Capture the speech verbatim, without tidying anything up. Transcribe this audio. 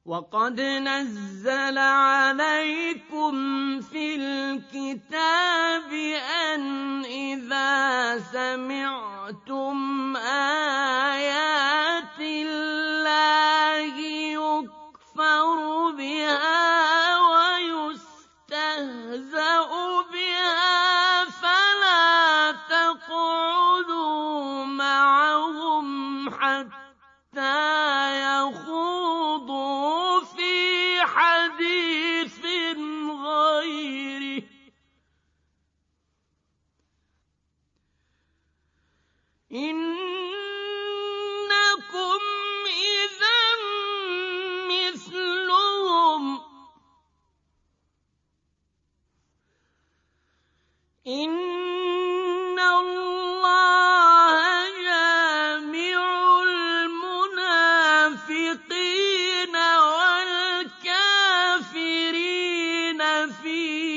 وَقَدْ نَزَّلَ عَلَيْكُمْ فِي الْكِتَابِ أَنْ إِذَا سَمِعْتُمْ آيَاتِ اللَّهِ يُكْفَرُ بِهَا وَيُسْتَهْزَأُ بِهَا فَلَا تَقْعُدُوا مَعَهُمْ حَتَّىٰ يَخُوضُوا فِي حَدِيثٍ غَيْرِهِ ۚ إِنَّكُمْ إِذًا مِّثْلُهُمْ ۗ إِنَّ اللَّهَ جَامِعُ الْمُنَافِقِينَ وَالْكَافِرِينَ فِي